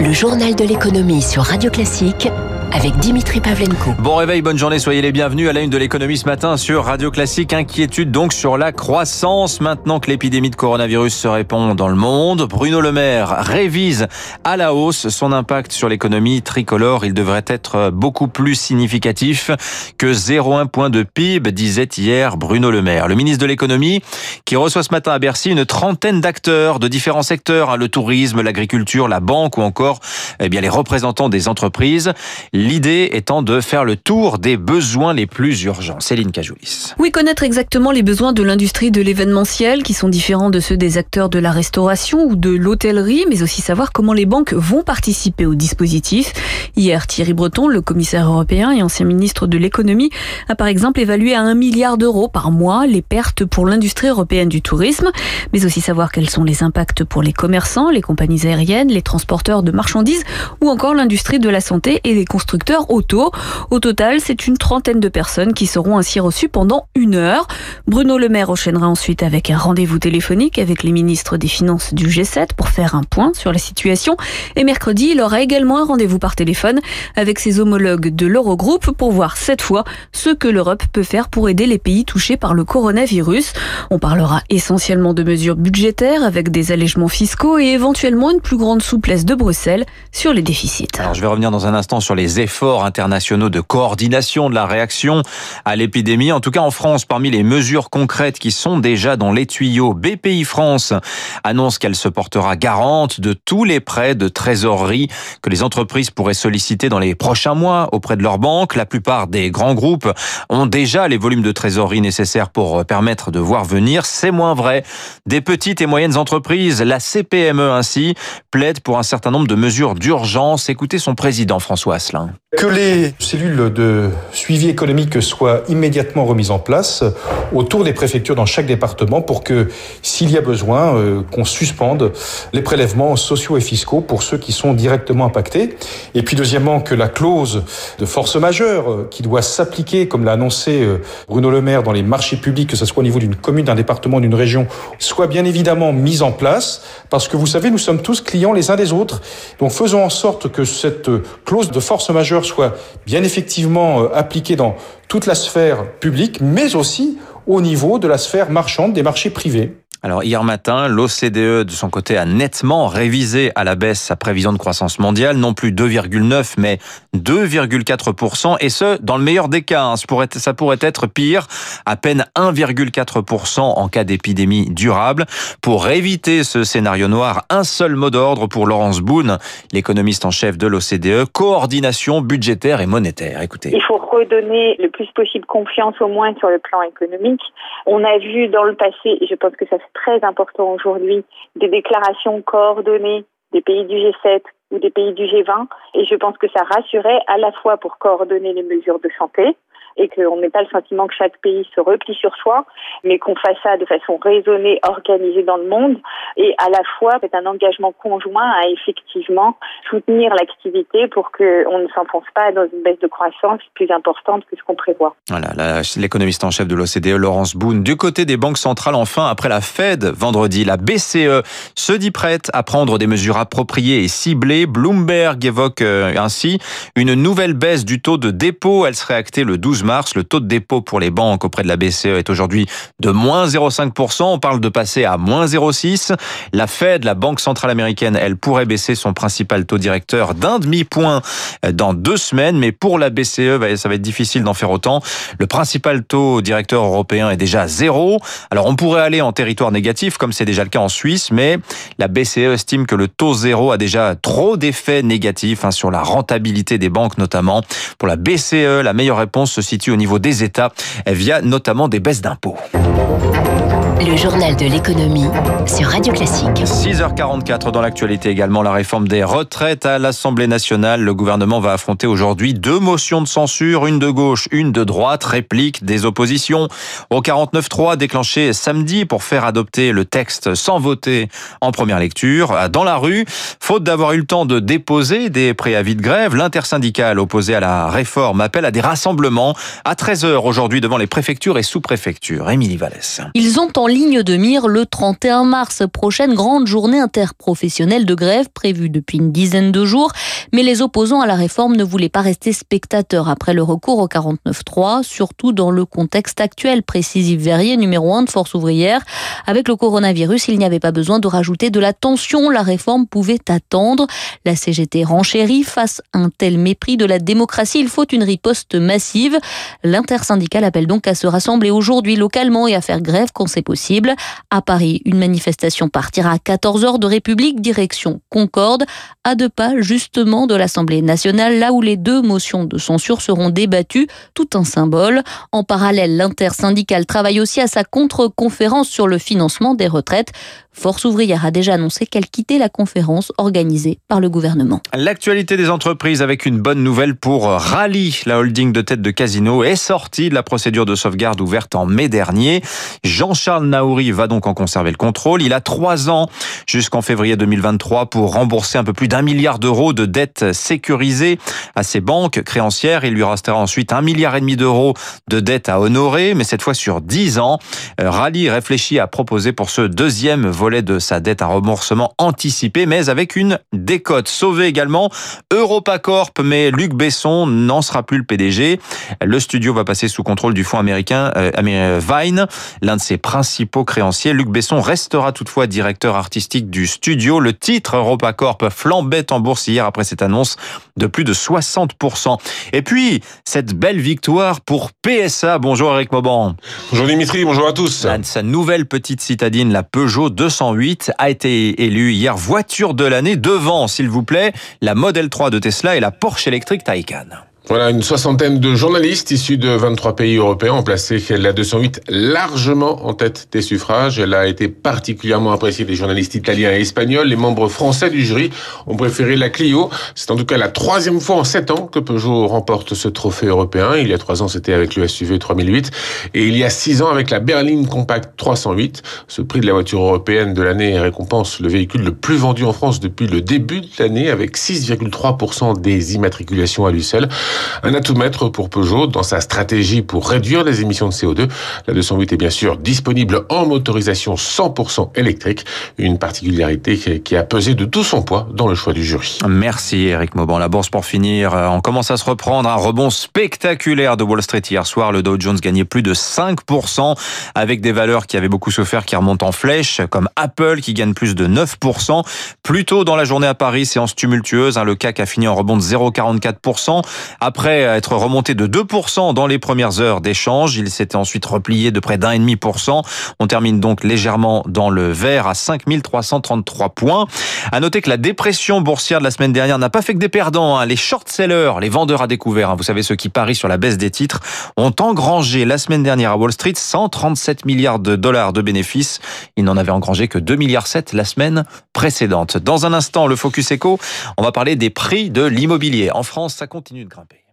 Le journal de l'économie sur Radio Classique avec Dimitri Pavlenko. Bon réveil, bonne journée, soyez les bienvenus à la une de l'économie ce matin sur Radio Classique. Inquiétude donc sur la croissance maintenant que l'épidémie de coronavirus se répand dans le monde. Bruno Le Maire révise à la hausse son impact sur l'économie tricolore. Il devrait être beaucoup plus significatif que 0,1 point de PIB, disait hier Bruno Le Maire. Le ministre de l'économie qui reçoit ce matin à Bercy une trentaine d'acteurs de différents secteurs, le tourisme, l'agriculture, la banque ou encore les représentants des entreprises. L'idée étant de faire le tour des besoins les plus urgents. Céline Cajoulis. Oui, connaître exactement les besoins de l'industrie de l'événementiel qui sont différents de ceux des acteurs de la restauration ou de l'hôtellerie, mais aussi savoir comment les banques vont participer au dispositif. Hier, Thierry Breton, le commissaire européen et ancien ministre de l'économie, a par exemple évalué à 1 milliard d'euros par mois les pertes pour l'industrie européenne du tourisme, mais aussi savoir quels sont les impacts pour les commerçants, les compagnies aériennes, les transporteurs de marchandises ou encore l'industrie de la santé et les constructeurs auto. Au total, c'est une trentaine de personnes qui seront ainsi reçues pendant 1 heure. Bruno Le Maire enchaînera ensuite avec un rendez-vous téléphonique avec les ministres des Finances du G7 pour faire un point sur la situation. Et mercredi, il aura également un rendez-vous par téléphone avec ses homologues de l'Eurogroupe pour voir cette fois ce que l'Europe peut faire pour aider les pays touchés par le coronavirus. On parlera essentiellement de mesures budgétaires avec des allègements fiscaux et éventuellement une plus grande souplesse de Bruxelles sur les déficits. Alors je vais revenir dans un instant sur les efforts internationaux de coordination de la réaction à l'épidémie. En tout cas, en France, parmi les mesures concrètes qui sont déjà dans les tuyaux, BPI France annonce qu'elle se portera garante de tous les prêts de trésorerie que les entreprises pourraient solliciter dans les prochains mois auprès de leurs banques. La plupart des grands groupes ont déjà les volumes de trésorerie nécessaires pour permettre de voir venir. C'est moins vrai des petites et moyennes entreprises. La CPME ainsi plaide pour un certain nombre de mesures d'urgence. Écoutez son président François Asselin. Que les cellules de suivi économique soient immédiatement remises en place autour des préfectures dans chaque département pour que, s'il y a besoin, qu'on suspende les prélèvements sociaux et fiscaux pour ceux qui sont directement impactés. Et puis deuxièmement, que la clause de force majeure qui doit s'appliquer, comme l'a annoncé Bruno Le Maire, dans les marchés publics, que ce soit au niveau d'une commune, d'un département, d'une région, soit bien évidemment mise en place, parce que vous savez, nous sommes tous clients les uns des autres. Donc faisons en sorte que cette clause de force majeure soit bien effectivement appliquée dans toute la sphère publique, mais aussi au niveau de la sphère marchande des marchés privés. Alors hier matin, l'OCDE de son côté a nettement révisé à la baisse sa prévision de croissance mondiale, non plus 2,9 mais 2,4%, et ce dans le meilleur des cas. Ça pourrait être pire, à peine 1,4% en cas d'épidémie durable. Pour éviter ce scénario noir, un seul mot d'ordre pour Laurence Boone, l'économiste en chef de l'OCDE, coordination budgétaire et monétaire. Écoutez. Il faut redonner le plus possible confiance au moins sur le plan économique. On a vu dans le passé, et je pense que ça c'est très important aujourd'hui, des déclarations coordonnées des pays du G7 ou des pays du G20, et je pense que ça rassurait à la fois pour coordonner les mesures de santé et qu'on n'ait pas le sentiment que chaque pays se replie sur soi, mais qu'on fasse ça de façon raisonnée, organisée dans le monde, et à la fois c'est un engagement conjoint à effectivement soutenir l'activité pour qu'on ne s'enfonce pas dans une baisse de croissance plus importante que ce qu'on prévoit. Voilà, l'économiste en chef de l'OCDE, Laurence Boone. Du côté des banques centrales, enfin, après la Fed, vendredi, la BCE se dit prête à prendre des mesures appropriées et ciblées. Bloomberg évoque ainsi une nouvelle baisse du taux de dépôt. Elle serait actée le 12 mars. Le taux de dépôt pour les banques auprès de la BCE est aujourd'hui de moins 0,5%. On parle de passer à moins 0,6%. La Fed, la Banque centrale américaine, elle pourrait baisser son principal taux directeur d'1 demi-point dans 2 semaines. Mais pour la BCE, ça va être difficile d'en faire autant. Le principal taux directeur européen est déjà 0. Alors on pourrait aller en territoire négatif, comme c'est déjà le cas en Suisse, mais la BCE estime que le taux 0 a déjà trop d'effets négatifs sur la rentabilité des banques notamment. Pour la BCE, la meilleure réponse se situe au niveau des États via notamment des baisses d'impôts. Le journal de l'économie sur Radio Classique. 6h44 dans l'actualité également, la réforme des retraites à l'Assemblée nationale. Le gouvernement va affronter aujourd'hui 2 motions de censure, une de gauche, une de droite, réplique des oppositions au 49.3 déclenché samedi pour faire adopter le texte sans voter en première lecture. Dans la rue, faute d'avoir eu le temps de déposer des préavis de grève, l'intersyndicale opposée à la réforme appelle à des rassemblements à 13h aujourd'hui devant les préfectures et sous-préfectures. Émilie Vallès. Ils ont en ligne de mire le 31 mars, prochaine grande journée interprofessionnelle de grève prévue depuis une dizaine de jours. Mais les opposants à la réforme ne voulaient pas rester spectateurs après le recours au 49.3, surtout dans le contexte actuel, précise Yves Verrier, numéro 1 de Force ouvrière. Avec le coronavirus, il n'y avait pas besoin de rajouter de la tension. La réforme pouvait attendre. La CGT renchérit face à un tel mépris de la démocratie. Il faut une riposte massive. L'intersyndicale appelle donc à se rassembler aujourd'hui localement et à faire grève quand c'est possible. À Paris, une manifestation partira à 14h de République, direction Concorde, à 2 pas justement de l'Assemblée nationale, là où les 2 motions de censure seront débattues. Tout un symbole. En parallèle, l'intersyndicale travaille aussi à sa contre-conférence sur le financement des retraites. Force ouvrière a déjà annoncé qu'elle quittait la conférence organisée par le gouvernement. L'actualité des entreprises avec une bonne nouvelle pour Rallye. La holding de tête de Casino est sortie de la procédure de sauvegarde ouverte en mai dernier. Jean-Charles Naouri va donc en conserver le contrôle. Il a 3 ans jusqu'en février 2023 pour rembourser un peu plus d'1 milliard d'euros de dettes sécurisées à ses banques créancières. Il lui restera ensuite 1,5 milliard d'euros de dettes à honorer, mais cette fois sur 10 ans. Rallye réfléchit à proposer pour ce deuxième volet de sa dette un remboursement anticipé, mais avec une décote. Sauvé également EuropaCorp, mais Luc Besson n'en sera plus le PDG. Le studio va passer sous contrôle du fonds américain Vine, l'un de ses principaux créanciers. Luc Besson restera toutefois directeur artistique du studio. Le titre EuropaCorp flambait en bourse hier après cette annonce de plus de 60%. Et puis, cette belle victoire pour PSA. Bonjour Eric Mauban. Bonjour Dimitri, bonjour à tous. Sa nouvelle petite citadine, la Peugeot 208, a été élue hier voiture de l'année devant, s'il vous plaît, la Model 3 de Tesla et la Porsche électrique Taycan. Voilà, une soixantaine de journalistes issus de 23 pays européens ont placé la 208 largement en tête des suffrages. Elle a été particulièrement appréciée des journalistes italiens et espagnols. Les membres français du jury ont préféré la Clio. C'est en tout cas la 3e fois en 7 ans que Peugeot remporte ce trophée européen. Il y a 3 ans, c'était avec le SUV 3008. Et il y a 6 ans, avec la berline Compact 308. Ce prix de la voiture européenne de l'année récompense le véhicule le plus vendu en France depuis le début de l'année, avec 6,3% des immatriculations à lui seul. Un atout-maître pour Peugeot dans sa stratégie pour réduire les émissions de CO2. La 208 est bien sûr disponible en motorisation 100% électrique. Une particularité qui a pesé de tout son poids dans le choix du jury. Merci Eric Mauban. La bourse pour finir, on commence à se reprendre. Un rebond spectaculaire de Wall Street hier soir. Le Dow Jones gagnait plus de 5% avec des valeurs qui avaient beaucoup souffert qui remontent en flèche, comme Apple qui gagne plus de 9%. Plus tôt dans la journée à Paris, séance tumultueuse. Le CAC a fini en rebond de 0,44%. Après être remonté de 2% dans les premières heures d'échange, il s'était ensuite replié de près d'1,5%. On termine donc légèrement dans le vert à 5333 points. À noter que la dépression boursière de la semaine dernière n'a pas fait que des perdants. Les short-sellers, les vendeurs à découvert, vous savez ceux qui parient sur la baisse des titres, ont engrangé la semaine dernière à Wall Street 137 milliards de dollars de bénéfices. Ils n'en avaient engrangé que 2,7 milliards la semaine précédente. Dans un instant, le Focus Eco, on va parler des prix de l'immobilier. En France, ça continue de grimper.